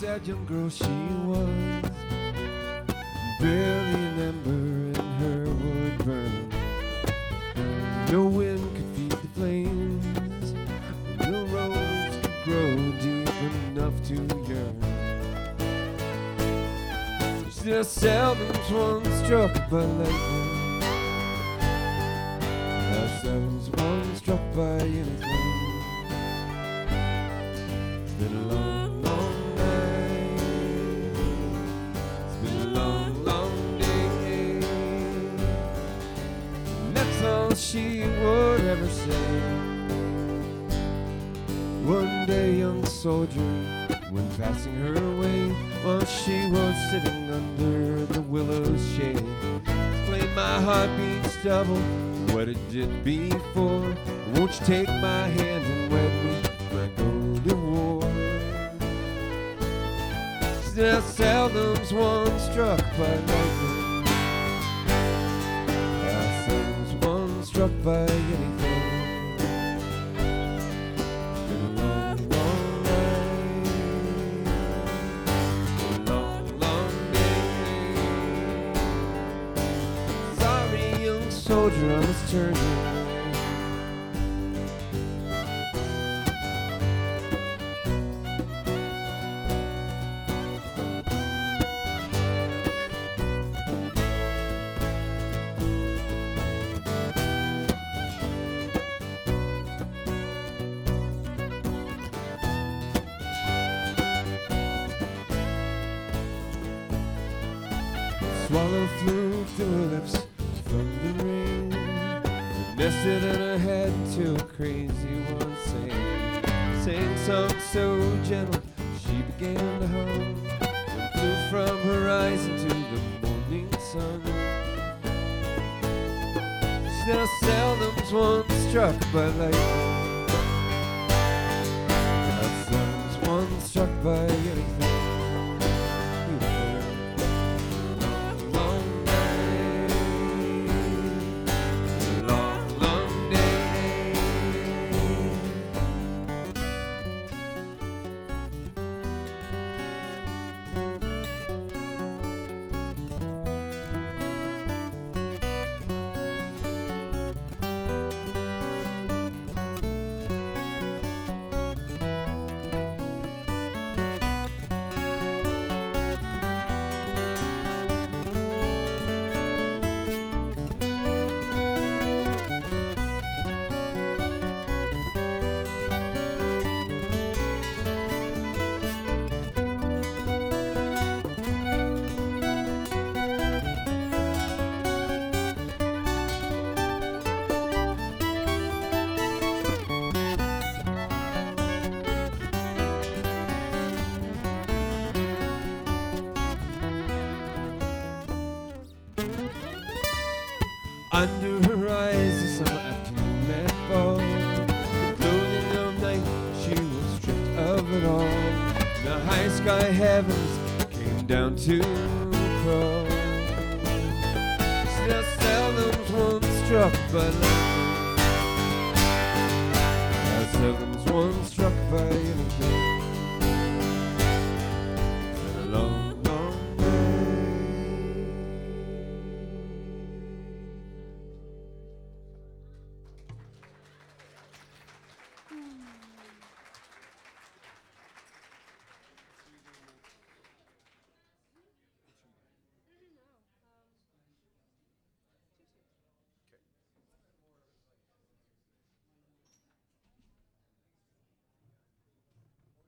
that young girl she was, barely an ember in her would burn. No wind could feed the flames, no rose could grow deep enough to yearn. Still seldom's one struck by lightning, seldom's one struck by anything. It's been a long, long night. It's been a long, long day. And that's all she would ever say. One day, young soldier, when passing her way, while she was sitting under the willow's shade, exclaimed, my heart beats double, what it did before. Won't you take my hand and wed me when I go to war? Still seldom's one struck by lightning, seldom's one struck by anything. It's been a long, long night, a long, long day. Sorry, young soldier, I must turn you away. Swallow flew through her lips from the rain, nested in her head till crazy one sang songs so gentle she began to hum, and flew from her eyes into the morning sun. Still seldom's one struck by lightning, seldom's one struck by anything. Under her eyes the summer afternoon let fall, the clothing of night, she was stripped of it all. The high sky heavens came down to crawl. Still seldom's one struck by lightning, seldom's one struck by anything.